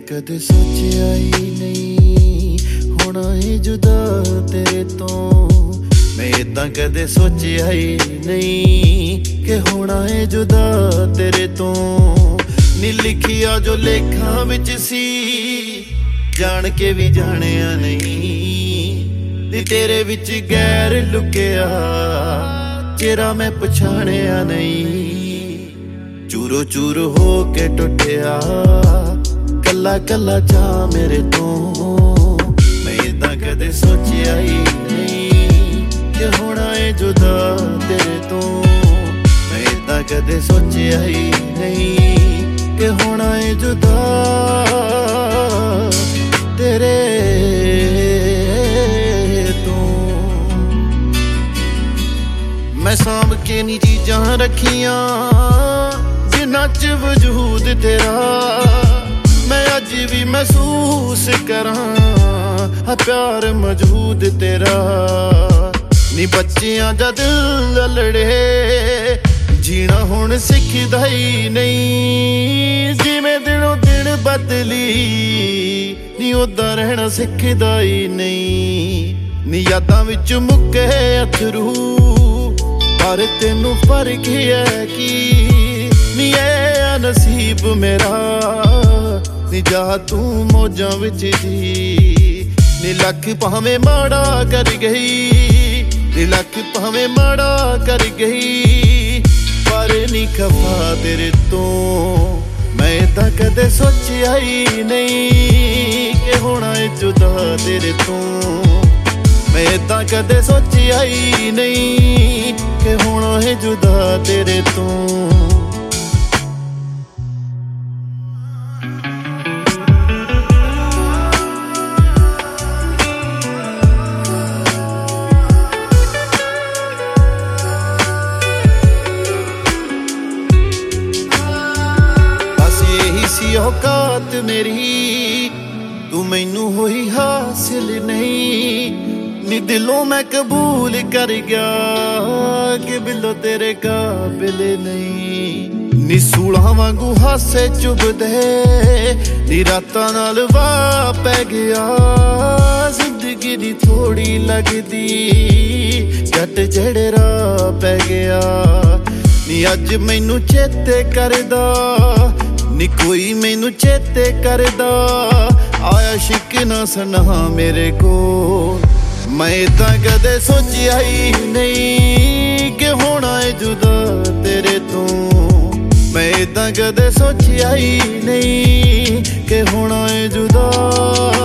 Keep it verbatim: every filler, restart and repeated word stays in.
कदे सोचिया ही नहीं होना है जुदा तेरे तो। मैं इदां कदे सोचिया ही नहीं कि होना है जुदा तेरे तो। नी लिखिया जो लेखां विच सी जान के भी जानिया नहीं। नी तेरे विच गैर लुकिया चेहरा मैं पछाणिया नहीं। चूरो चूर हो के टुटिया कला कला चा मेरे तो। मैं इदां कदे सोचिया ही नहीं कि होना है जुदा तेरे तो। मैं इदां कदे सोचिया ही नहीं कि होना है जुदा तेरे तो। मैं सांभ के नी चीजां रखियां जिन्हां च वजूद तेरा। मैं अज भी महसूस करां प्यार मौजूद तेरा। नी बच्चियां दा दिल लड़े जीना हुण सिखदा ही नहीं। जिवें दिनों दिन बदली नी उदां रहना सिखदा ही नहीं। नी यादां विच मुक्के अथरू पर तेनू फर्क है कि नी ऐ नसीब मेरा। नी जा तू मौजां विच जी। नी लख भावें माड़ा कर गई नी लख भावें माड़ा कर गई पर नी खफा तेरे तो। मैं तां कदे सोचिया ही नहीं कि होना है जुदा तेरे तो। मैं तां कदे सोचिया ही नहीं कि होना है जुदा तेरे तो। औकात मेरी तू मैनू होई हासिल नहीं। नी दिलों मैं कबूल कर गया कि बिलो तेरे काबिल नहीं। नी सूलां वांगू हासे चुभदे नी रातां नाल वाह पै गया। जिंदगी दी थोड़ी लगदी झट जेड़े राह पै गया। नी अज मैनू चेते करदा नी कोई मैनू चेते करदा आया शिक ना सना मेरे को। मैं तां कदे सोचिया ही नहीं कि होना है जुदा तेरे तो। मैं तां कदे सोचिया ही नहीं कि होना है जुदा।